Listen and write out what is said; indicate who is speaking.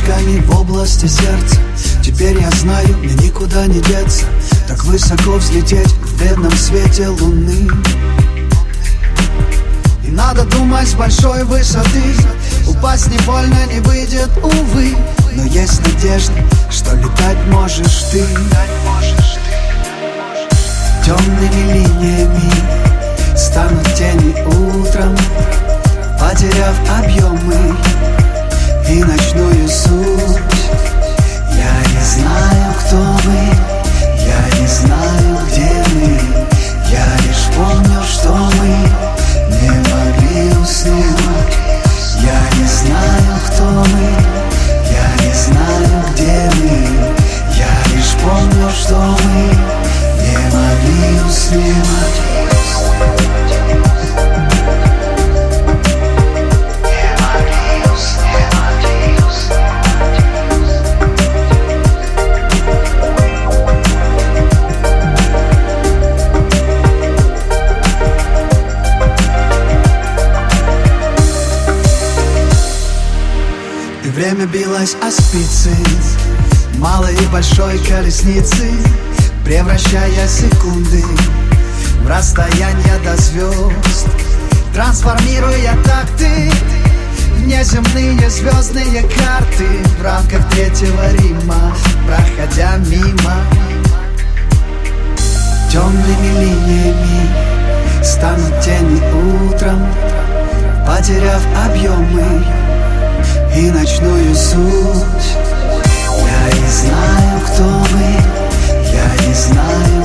Speaker 1: точками в области сердца. Теперь я знаю, мне никуда не деться, так высоко взлететь в бледном свете луны. И надо думать с большой высоты, упасть не больно, не выйдет, увы. Но есть надежда, что летать можешь ты. Темными линиями станут тени утром, потеряв объемы и ночную суть. Я не знаю, кто мы, я не знаю, где мы. Я лишь помню, что мы не могли уснуть. Я не знаю, кто мы, я не знаю, где мы. Я лишь помню, что мы не могли уснуть. И время билось о спицы малой и большой колесницы, превращая секунды в расстояние до звезд, трансформируя такты в неземные звездные карты в рамках Третьего Рима, проходя мимо. Темными линиями станут тени утром, потеряв объемы и ночную суть. Я не знаю, кто мы, я не знаю,